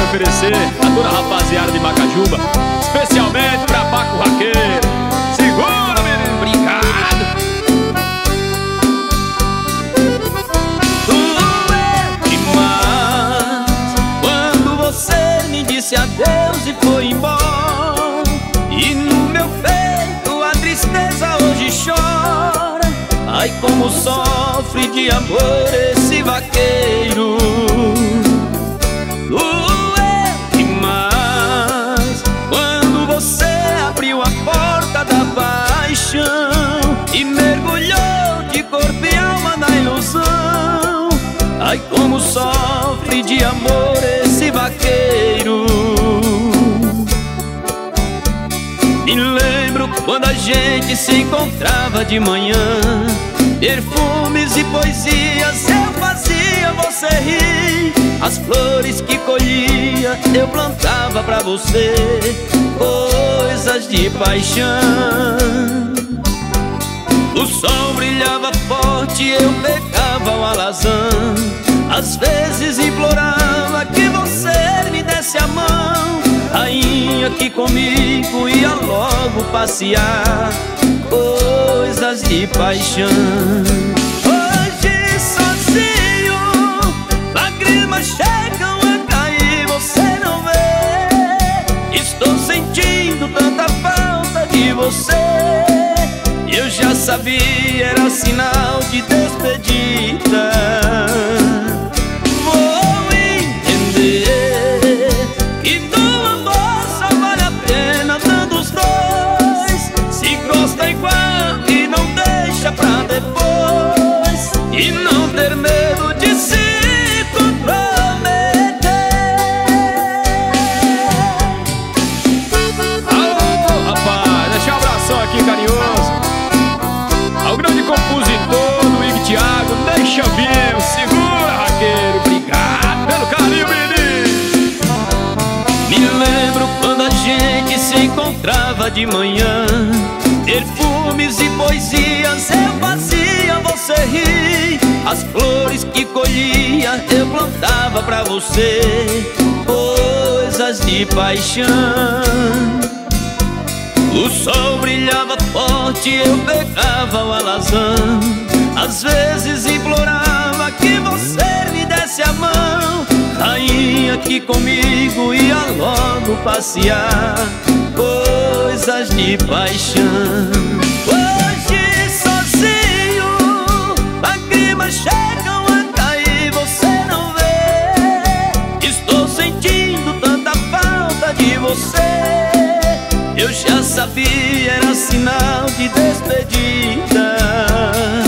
oferecer a toda a rapaziada de Macajuba, especialmente pra Paco Raqueiro. Segura, menino, obrigado. Demais quando você me disse adeus e foi embora, e no meu peito a tristeza hoje chora. Ai, como sofre de amor esse vaqueiro. Demais quando você abriu a porta da paixão e mergulhou de corpo e alma na ilusão. Ai, como sofre de amor esse vaqueiro. Me lembro quando a gente se encontrava de manhã, perfumes e poesias eu fazia você rir. As flores que colhia eu plantava pra você, coisas de paixão. O sol brilhava forte, eu pegava o alazão. Às vezes implorava que você me desse a mão, rainha que comigo ia logo passear, coisas de paixão. Hoje sozinho, lágrimas chegam a cair, você não vê. Estou sentindo tanta falta de você. Eu já sabia, era sinal de despedida. Vou entender que do amor só vale a pena dando os dois. Se gosta igual e não deixa pra depois, e não ter medo de se comprometer. Alô, rapaz, deixa um abração aqui carinhoso ao grande compositor Luiz Thiago. Deixa vir, segura, Raqueiro, obrigado pelo carinho, menino. Me lembro quando a gente se encontrava de manhã, perfumes e poesias eu fazia você rir. As flores que colhia eu plantava pra você, coisas de paixão. O sol brilhava forte, eu pegava o alazão. Às vezes implorava que você me desse a mão, rainha que comigo ia logo passear, coisas de paixão. Hoje sozinho, lágrimas chegam a cair, você não vê. Estou sentindo tanta falta de você. Eu já sabia, era sinal de despedida.